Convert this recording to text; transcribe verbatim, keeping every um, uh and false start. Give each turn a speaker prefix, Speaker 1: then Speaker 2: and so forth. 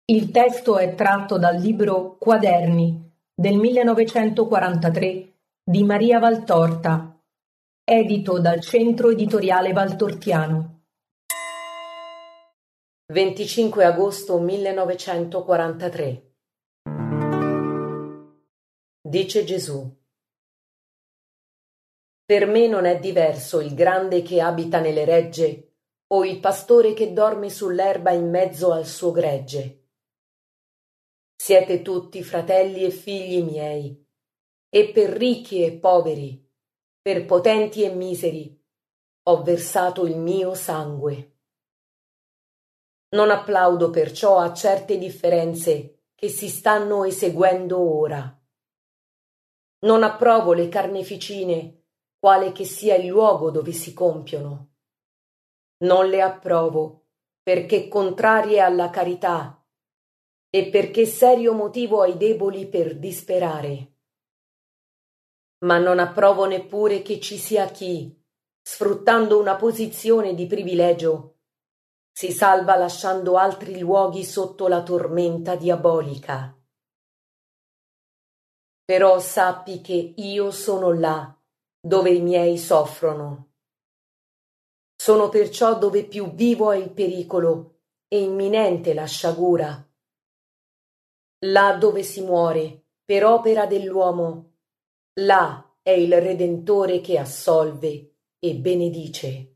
Speaker 1: Il testo è tratto dal libro Quaderni del millenovecentoquarantatré di Maria Valtorta, edito dal Centro Editoriale Valtortiano.
Speaker 2: venticinque agosto millenovecentoquarantatré. Dice Gesù: per me non è diverso il grande che abita nelle regge o il pastore che dorme sull'erba in mezzo al suo gregge. Siete tutti fratelli e figli miei, e per ricchi e poveri, per potenti e miseri, ho versato il mio sangue. Non applaudo perciò a certe differenze che si stanno eseguendo ora. Non approvo le carneficine, quale che sia il luogo dove si compiono. Non le approvo perché contrarie alla carità e perché serio motivo ai deboli per disperare. Ma non approvo neppure che ci sia chi, sfruttando una posizione di privilegio, si salva lasciando altri luoghi sotto la tormenta diabolica. Però sappi che io sono là dove i miei soffrono. Sono perciò dove più vivo è il pericolo e imminente la sciagura. Là dove si muore per opera dell'uomo, là è il Redentore che assolve e benedice.